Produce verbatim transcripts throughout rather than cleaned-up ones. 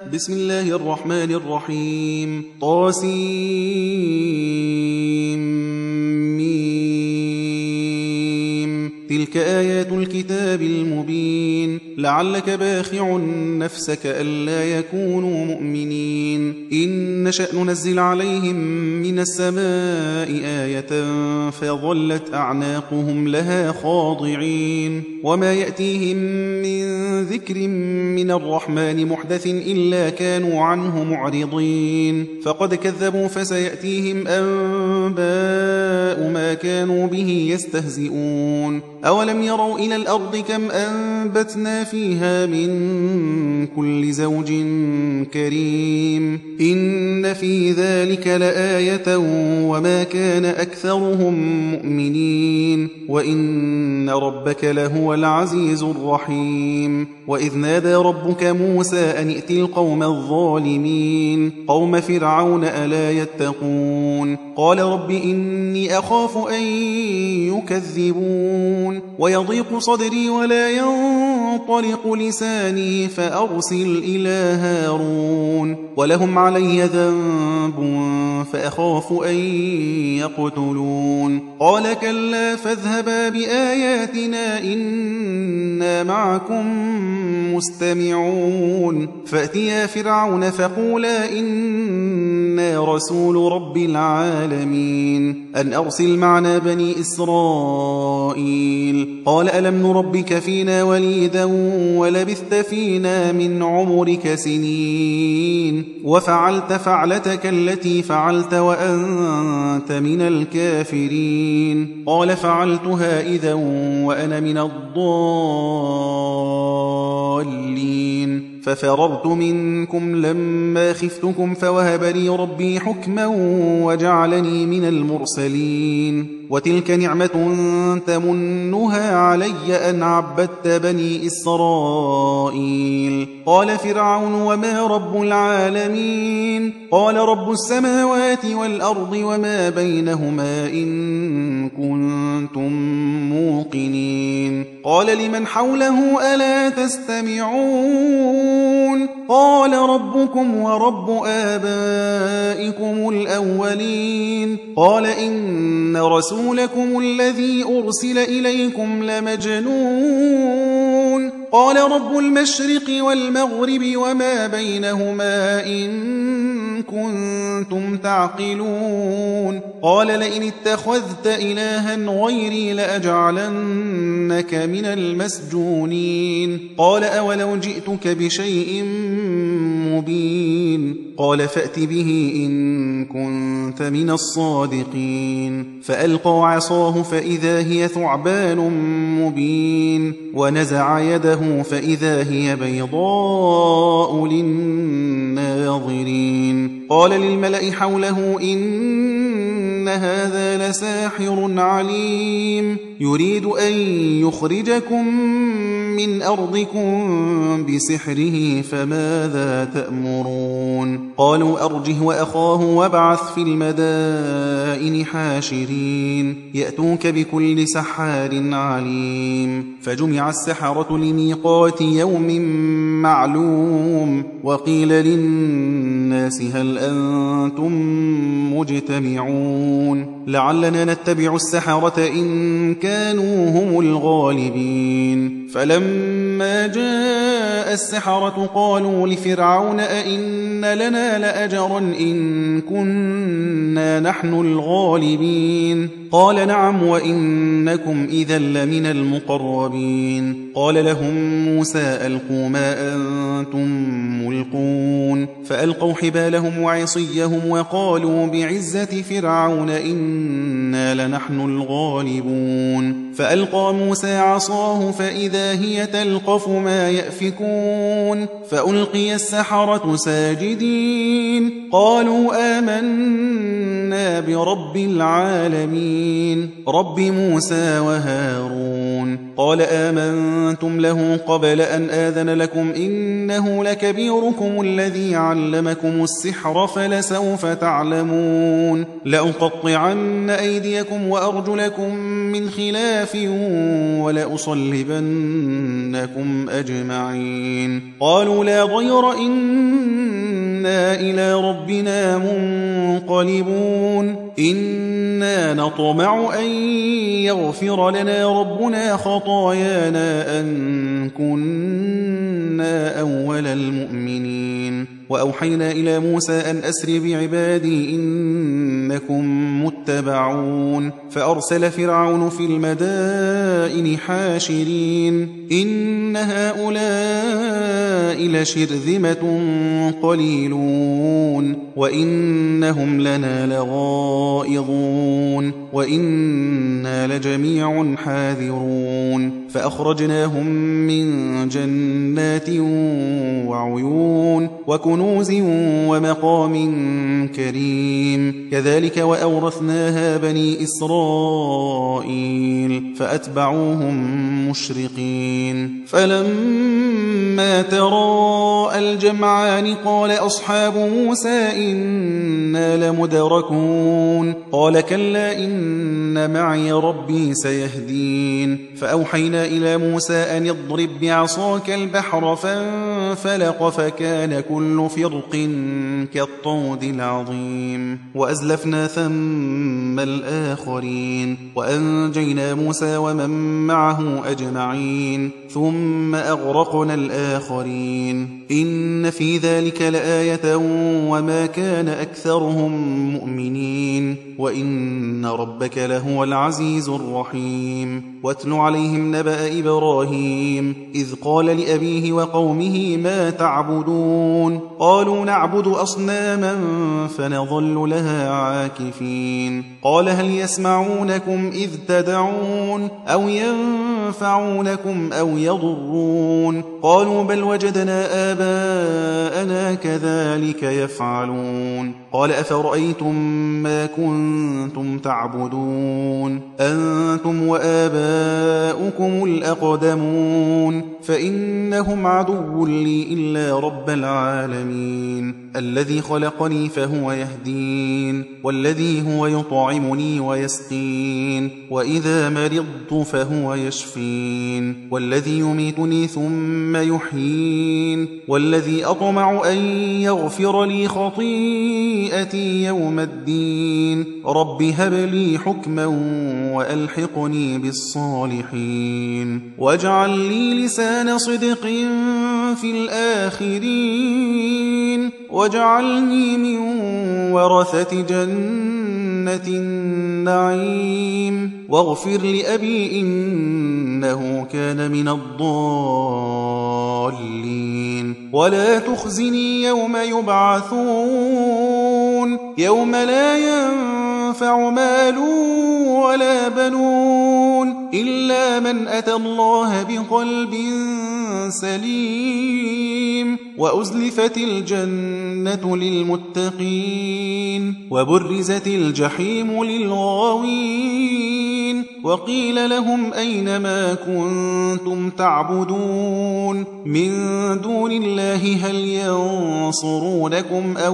بسم الله الرحمن الرحيم طاسيم تلك آيات الكتاب المبين لعلك باخع نفسك ألا يكونوا مؤمنين إن نشأ ننزل عليهم من السماء آية فظلت أعناقهم لها خاضعين وما يأتيهم من ذكر من الرحمن محدث إلا كانوا عنه معرضين فقد كذبوا فسيأتيهم أنباء ما كانوا به يستهزئون أولم يروا إلى الأرض كم أنبتنا فيها من كل زوج كريم إن في ذلك لآية وما كان أكثرهم مؤمنين وإن ربك لهو العزيز الرحيم وإذ نادى ربك موسى أن ائت القوم الظالمين قوم فرعون ألا يتقون قال رب إني أخاف أن يكذبون ويضيق صدري ولا ينطلق لساني فأرسل إلى هارون ولهم علي ذنب فأخاف أن يقتلون قال كلا فاذهبا بآياتنا إنا معكم مستمعون فأتيا فرعون فقولا إنا رسول رب العالمين أن أرسل معنا بني إسرائيل قال ألم نربك فينا وليدا ولبثت فينا من عمرك سنين وفعلت فعلتك التي فعلت وأنت من الكافرين قال فعلتها إذا وأنا من الضالين ففررت منكم لما خفتكم فوهب لي ربي حكما وجعلني من المرسلين وتلك نعمة تمنها علي أن عبدت بني إسرائيل قال فرعون وما رب العالمين قال رب السماوات والأرض وما بينهما إن كنتم موقنين قال لمن حوله ألا تستمعون قال ربكم ورب آبائكم الأولين قال إن رسولكم الذي أرسل إليكم لمجنون قال رب المشرق والمغرب وما بينهما إن كنتم تعقلون قال لئن اتخذت إلها غيري لأجعلنك من المسجونين قال أولو جئتك بشيء مبين قال فأت به إن كنت من الصادقين فألقوا عصاه فإذا هي ثعبان مبين ونزع يده فإذا هي بيضاء للناظرين قال للملأ حوله إن هذا لساحر عليم يريد أن يخرجكم من أرضكم بسحره فماذا تأمرون قالوا أرجه وأخاه وابعث في المدائن حاشرين يأتوك بكل سحار عليم فجمع السحرة لميقات يوم معلوم وقيل للناس هل أنتم مجتمعون لعلنا نتبع السحرة إن كانوا هم الغالبين فلما جاء السحرة قالوا لفرعون أئن لنا لأجرا إن كنا نحن الغالبين قال نعم وإنكم إذا لمن المقربين قال لهم موسى ألقوا ما أنتم ملقون فألقوا حبالهم وعصيهم وقالوا بعزة فرعون إنا لنحن الغالبون فألقى موسى عصاه فإذا هي تلقف ما يأفكون فألقي السحرة ساجدين قالوا آمنا برب العالمين رب موسى وهارون قال آمنتم له قبل أن آذن لكم إنه لكبيركم الذي علمكم السحر فلسوف تعلمون لأقطعن أيديكم وأرجلكم من خلاف ولأصلبنكم أجمعين قالوا لا ضير إنا إلى ربنا منقلبون إنا نطمع أن يغفر لنا ربنا خطايانا أن كنا أول المؤمنين وأوحينا إلى موسى أن أسر بعبادي إنكم متبعون فأرسل فرعون في المدائن حاشرين إن هؤلاء لشرذمة قليلون وإنهم لنا لغائظون وإنا لجميع حاذرون فأخرجناهم من جنات وعيون وكنوز ومقام كريم كذلك وأورثناها بني إسرائيل فأتبعوهم مشرقين فلما تراءى الجمعان قال أصحاب موسى إنا لمدركون قال كلا إن معي ربي سيهدين فأوحينا إلى موسى أن يضرب بعصاك البحر فانفلق فكان كل فرق كالطود العظيم وأزلفنا ثم الآخرين وأنجينا موسى ومن معه أجمعين ثم أغرقنا الآخرين إن في ذلك لآية وما كان أكثرهم مؤمنين وإن ربك لهو العزيز الرحيم واتل عليهم نبأ إبراهيم إذ قال لأبيه وقومه ما تعبدون قالوا نعبد أصناما فنظل لها عاكفين قال هل يسمعونكم إذ تدعون أو ينفعونكم أو يضرون قالوا بل وجدنا آباءنا كذلك يفعلون قال أفرأيتم ما كنتم تعبدون أنتم وآباؤكم الأقدمون فإنهم عدو لي إلا رب العالمين الذي خلقني فهو يهدين والذي هو يطعمني ويسقين وإذا مرضت فهو يشفين والذي يميتني ثم يحيين والذي أطمع أن يغفر لي خطيئتي يوم الدين رب هب لي حكما وألحقني بالصالحين واجعل لي لسان صدق في الآخرين واجعلني من ورثة جنة النعيم واغفر لأبي إنه كان من الضالين ولا تخزني يوم يبعثون يوم لا ينفع مال ولا بنون إلا من أتى الله بقلب سليم وأزلفت الجنة للمتقين وبرزت الجحيم للغاوين وقيل لهم أين ما كنتم تعبدون من دون الله هل ينصرونكم أو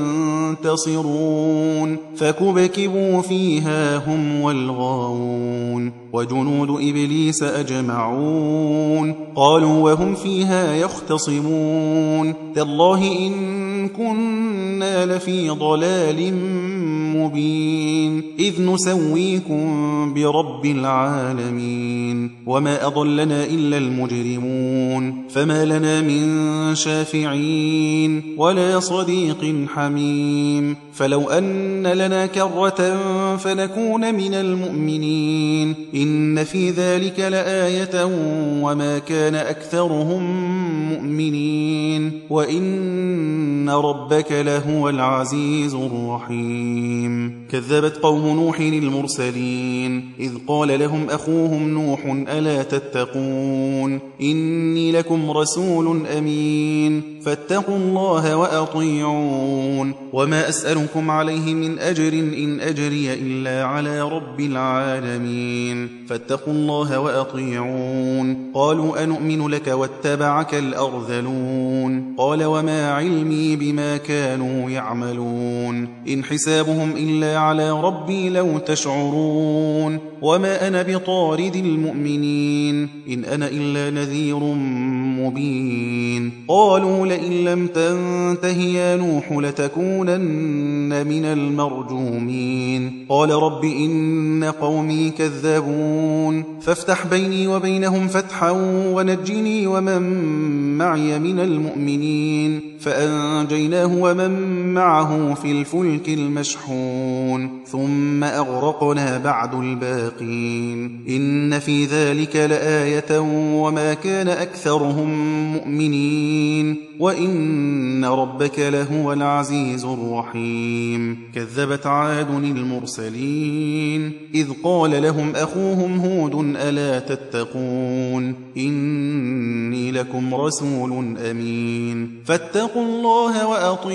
ينتصرون فكبكبوا فيها هم والغاوون وجنود إبليس أجمعون قالوا وهم فيها يختصمون تالله إن كنا لفي ضلال مبين إذ نسويكم برب العالمين وما أضلنا إلا المجرمون فما لنا من شافعين ولا صديق حميم فلو أن لنا كرة فنكون من المؤمنين إن في ذلك لآية وما كان أكثرهم مؤمنين وإن ربك لهو العزيز الرحيم الرجيم. كذبت قوم نوح المرسلين إذ قال لهم أخوهم نوح ألا تتقون إني لكم رسول أمين فاتقوا الله وأطيعون وما أسألكم عليه من أجر إن أجري إلا على رب العالمين فاتقوا الله وأطيعون. قالوا أنؤمن لك واتبعك الأرذلون قال وما علمي بما كانوا يعملون إن حسابهم إلا على ربي لو تشعرون وما أنا بطارد المؤمنين إن أنا إلا نذير مبين. قالوا لئن لم تنته يا نوح لتكونن من المرجومين قال رب إن قومي كذبون فافتح بيني وبينهم فتحا ونجني ومن معي من المؤمنين فأنجيناه ومن معه في الفلك المشحون ثم أغرقنا بعد الباقين إن في ذلك لآية وما كان أكثرهم مؤمنين وإن ربك لهو العزيز الرحيم. كذبت عاد المرسلين إذ قال لهم أخوهم هود ألا تتقون إني لكم رسول أمين فاتقوا الله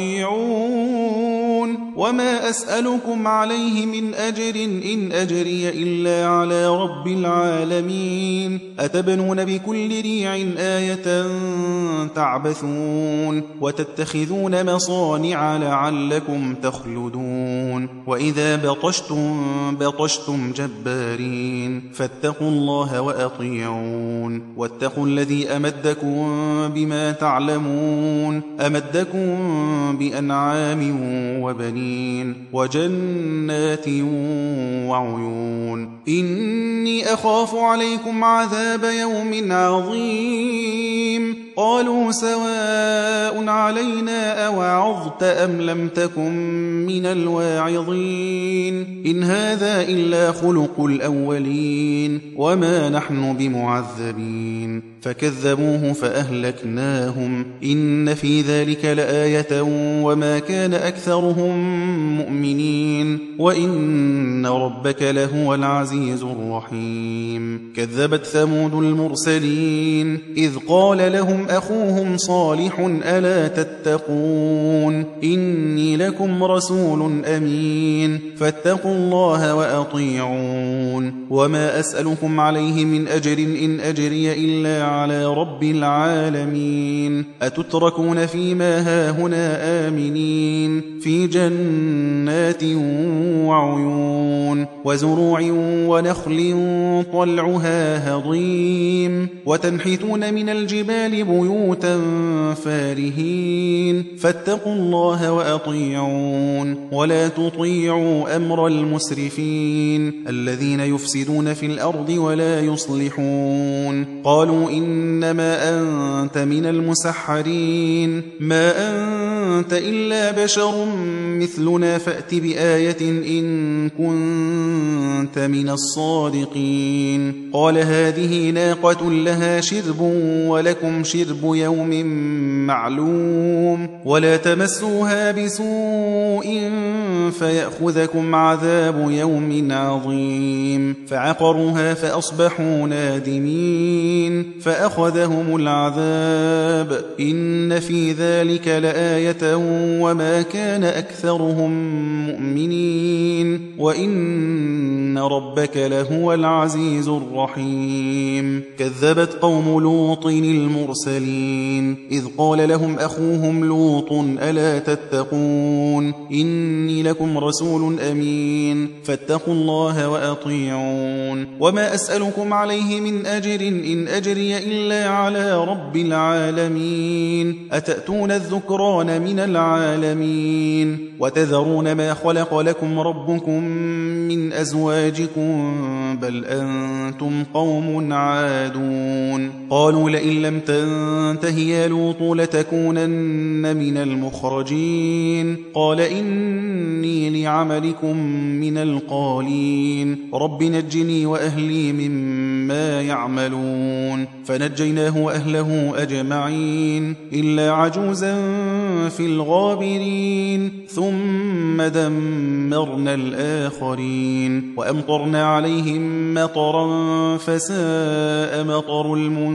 وأطيعون وما أسألكم عليه من أجر إن أجري إلا على رب العالمين أتبنون بكل ريع آية تعبثون وتتخذون مصانع لعلكم تخلدون وإذا بطشتم بطشتم جبارين فاتقوا الله وأطيعون واتقوا الذي أمدكم بما تعلمون أمدكم بأنعام وبنين وجنات وعيون إني أخاف عليكم عذاب يوم عظيم قالوا سواء علينا أوعظت أم لم تكن من الواعظين إن هذا إلا خلق الأولين وما نحن بمعذبين فكذبوه فأهلكناهم إن في ذلك لآية وما كان أكثرهم مؤمنين وإن ربك لهو العزيز الرحيم. كذبت ثمود المرسلين إذ قال لهم أخوهم صالح ألا تتقون إني لكم رسول أمين فاتقوا الله وأطيعون وما أسألكم عليه من أجر إن أجري إلا على رب العالمين أتتركون فيما هاهنا آمنين في جنات وعيون وزروع ونخل طلعها هضيم وتنحتون من الجبال بيوتا فارهين فاتقوا الله وأطيعون ولا تطيعوا أمر المسرفين الذين يفسدون في الأرض ولا يصلحون. قالوا إنما أنت من المسحرين ما أنت إلا بشر مثلنا فأت بآية إن كنت من الصادقين. قال هذه ناقة لها شرب ولكم شرب يوم معلوم ولا تمسوها بسوء فيأخذكم عذاب يوم عظيم فعقروها فأصبحوا نادمين فأخذهم العذاب إن في ذلك لآية وما كان أكثرهم مؤمنين وإن ربك لهو العزيز الرحيم. كذبت قوم لوط المرسلين إذ قال لهم أخوهم لوط ألا تتقون إني لكم رسول أمين فاتقوا الله وأطيعون وما أسألكم عليه من أجر إن أجري إلا على رب العالمين أتأتون الذكران من العالمين وتذرون ما خلق لكم ربكم من أزواجكم بل أنتم قوم عادون. قالوا لئن لم تنته يا لوط لتكونن من المخرجين قال إني لعملكم من القالين رب نجني وأهلي مما يعملون فنجيناه وأهله أجمعين إلا عجوزا في الغابرين ثم دمرنا الآخرين وأمطرنا عليهم مطرا فساء مطر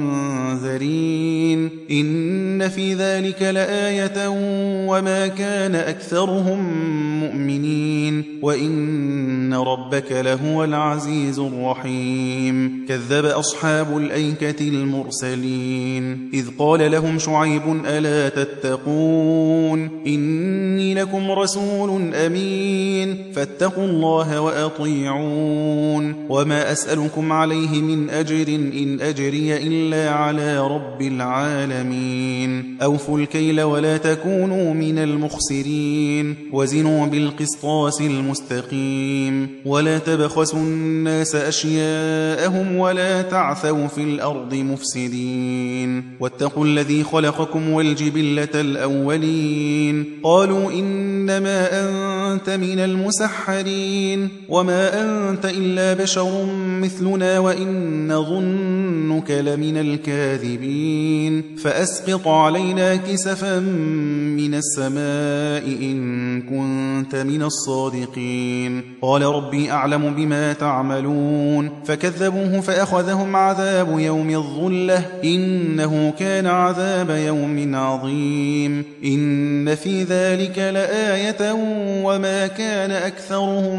المنذرين إن في ذلك لآية وما كان أكثرهم مؤمنين وإن ربك لهو العزيز الرحيم كذب أصحاب الأيكة المرسلين إذ قال لهم شعيب ألا تتقون إني لكم رسول أمين فاتقوا الله وأطيعون وما أسألكم عليه من أجر إن أجري إلا على رب العالمين أوفوا الكيل ولا تكونوا من المخسرين وزنوا بالقسطاس المستقيم ولا تبخسوا الناس أشياءهم ولا تعثوا في الأرض مفسدين واتقوا الذي خلقكم والجبلة الأولين قالوا إنما أنت من المسحرين وما أنت إلا بشر مثلنا وإن نظنك لمن الكاذبين فأسقط علينا كسفا من السماء إن كنت من الصادقين قال ربي أعلم بما تعملون فكذبوه فأخذهم عذاب يوم الظلة إنه كان عذاب يوم عظيم إن في ذلك لآية وما كان أكثرهم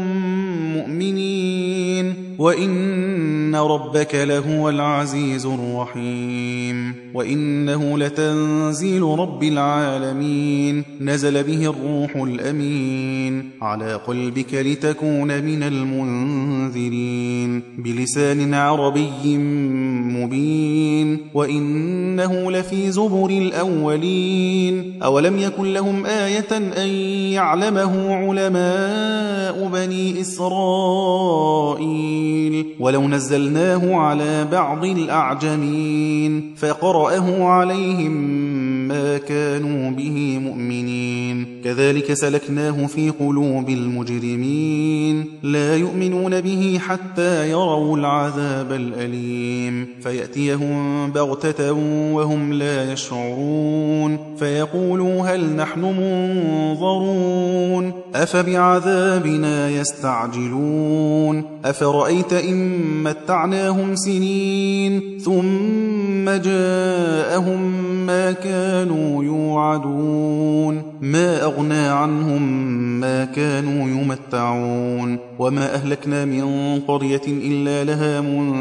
مؤمنين وإن ربك لهو العزيز الرحيم وإنه لتنزيل رب العالمين نزل به الروح الأمين على قلبك لتكون من المنذرين بلسان عربي مبين وإنه لفي زبر الأولين أولم يكن لهم آية أن يعلمه علماء بني إسرائيل ولو نزلناه على بعض الأعجمين فقرأه عليهم ما كانوا به مؤمنين كذلك سلكناه في قلوب المجرمين لا يؤمنون به حتى يروا العذاب الأليم فيأتيهم بغتة وهم لا يشعرون فيقولوا هل نحن منظرون أفبعذابنا يستعجلون أفرأيت إن متعناهم سنين ثم جاءهم ما كانوا يوعدون ما أغنى عنهم ما كانوا يمتعون وما أهلكنا من قرية إلا لها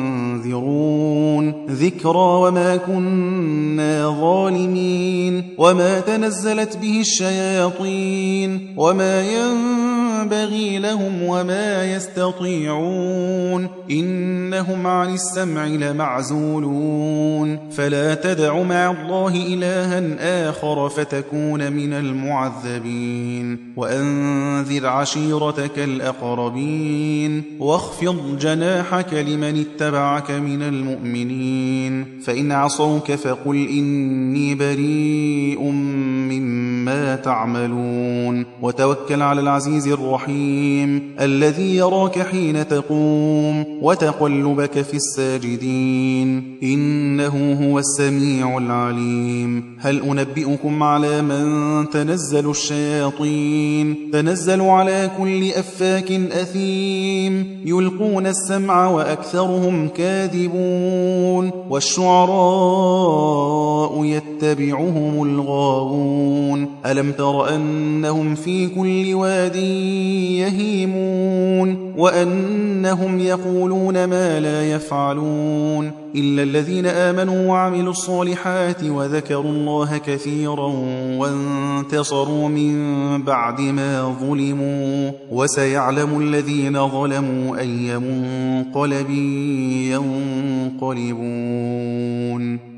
منذرون ذكرى وما كنا ظالمين وما تنزلت به الشياطين وما ينبغي لهم وما يستطيعون إنهم عن السمع لمعزولون فلا تدع مع الله إلها آخر فتكون من المعذبين وأنذر عشيرتك الأقربين واخفض جناحك لمن اتبعك من المؤمنين فإن عصوك فقل إني بريء مما تعملون وتوكل على العزيز الرحيم الذي يراك حين تقوم وتقلبك في الساجدين إنه هو السميع العليم هل أنبئكم على من تنزل الشياطين تنزل على كل أفاك أثيم يلقون السمع وأكثرهم كاذبون والشعراء يتبعهم الغاوون ألم تر أنهم في كل واد يهيمون وأنهم يقولون ما لا يفعلون إلا الذين آمنوا وعملوا الصالحات وذكروا الله كثيرا وانتصروا من بعد ما ظلموا وسيعلم الذين ظلموا أي منقلب ينقلبون.